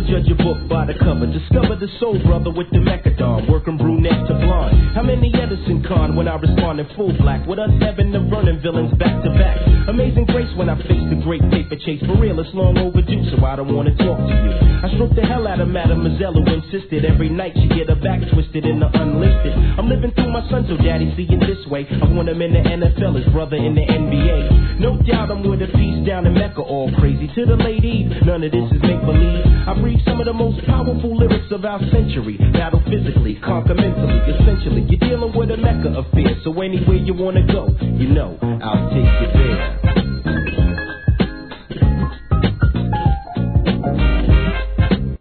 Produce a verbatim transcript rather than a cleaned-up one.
judge a book by the cover. Discover the soul brother with the mechadon, working brunette to blonde. How many Edison Con when I respond in full black? With us having the Vernon villains back to back. Amazing grace when I face the great paper chase. For real, it's long overdue, so I don't wanna talk to you. I stroked the hell out of Mademoiselle who insisted every night she get her back twisted in the unlisted. I'm living through my son, so daddy see it this way. I want him in the N F L, his brother in the N B A. No doubt I'm with a piece down in Mecca, all crazy. To the ladies, none of this is make-believe. I breathe some of the most powerful lyrics of our century. Battle physically, conquer mentally. Essentially, you're dealing with a Mecca affair. So anywhere you wanna go, you know, I'll take you there.